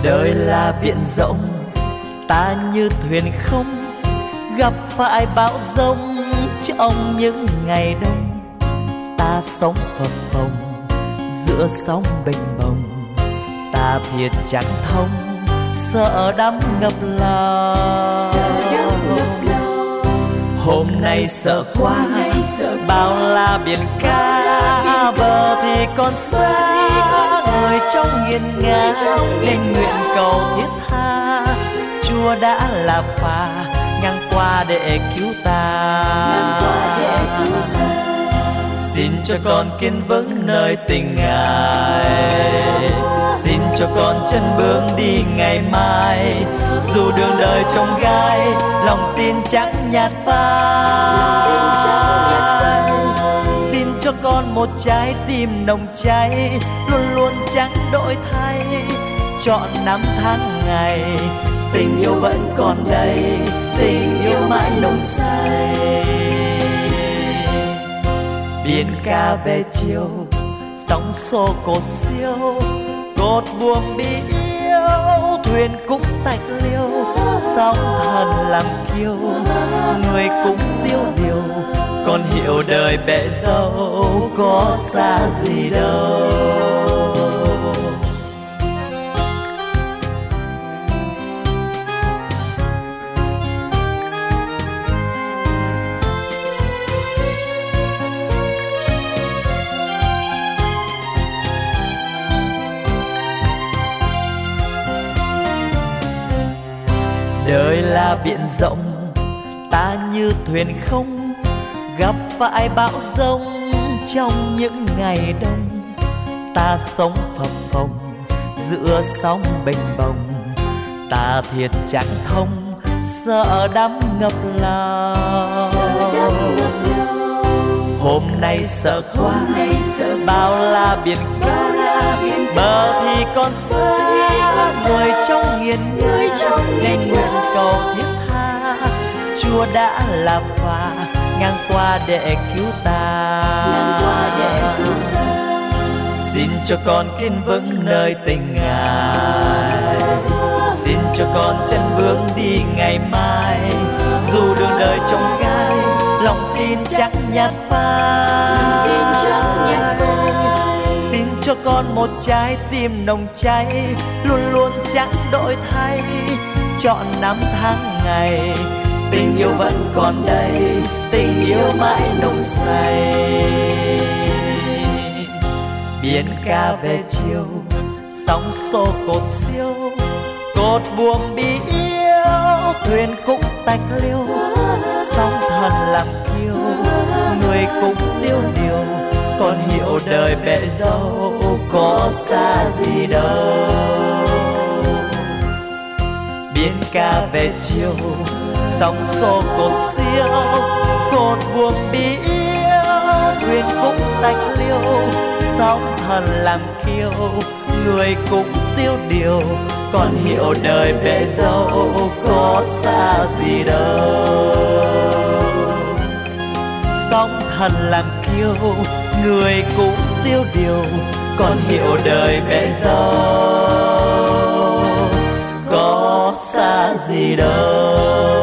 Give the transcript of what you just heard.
Đời là biển rộng, ta như thuyền không, gặp phải bão giông trong những ngày đông. Ta sống phập phồng giữa sóng bềnh bồng, ta thiệt chẳng thông, sợ đắm ngập lòng. Hôm nay sợ quá, bao la biển cả, bờ thì còn xa, người trong nghiền ngã nên nguyện cầu thiết tha. Chúa đã là phà ngang qua để cứu ta. Xin cho con kiên vững nơi tình Ngài, xin cho con chân bước đi ngày mai. Dù đường đời trông gai, lòng tin chẳng nhạt phai. Xin cho con một trái tim nồng cháy, luôn luôn chẳng đổi thay. Chọn năm tháng ngày, tình yêu vẫn còn đây, tình yêu mãi nồng say. Biển ca về chiều, sóng xô cột siêu, cột buồm bị yêu, thuyền cũng tạch liêu. Sóng thần làm kiêu, người cũng tiêu điều, còn hiểu đời bể dâu có xa gì đâu. Đời là biển rộng, ta như thuyền không, gặp phải bão giông trong những ngày đông. Ta sống phập phồng giữa sóng bềnh bồng, ta thiệt chẳng thông, sợ đắm ngập lòng. Hôm nay sợ quá, bao la biển cả, bờ thì còn xa, người trong nghiền ngã nên nguyện cầu thiết tha. Chúa đã là phà ngang qua để cứu ta. Xin cho con kiên vững nơi tình Ngài, xin cho con chân bước đi ngày mai. Dù đường đời trông gai, lòng tin chắc nhạt phai. Xin cho con một trái tim nồng cháy, luôn luôn chẳng đổi thay. Chọn năm tháng ngày, tình yêu vẫn còn đây, tình yêu mãi nồng say. Biển ca về chiều, sóng xô cột siêu, cột buồm bị yêu, thuyền cũng tạch liêu. Sóng thần làm kiêu, người cũng tiêu điều, còn hiểu đời bể dâu có xa gì đâu. Biển ca về chiều, sóng xô cột siêu, cột buồm bị yêu, thuyền cũng tạch liêu. Sóng thần làm kiêu, người cũng tiêu điều, còn hiểu đời bể dâu có xa gì đâu. Sóng thần làm kiêu, người cũng tiêu điều, còn hiểu đời bể dâu có xa gì đâu.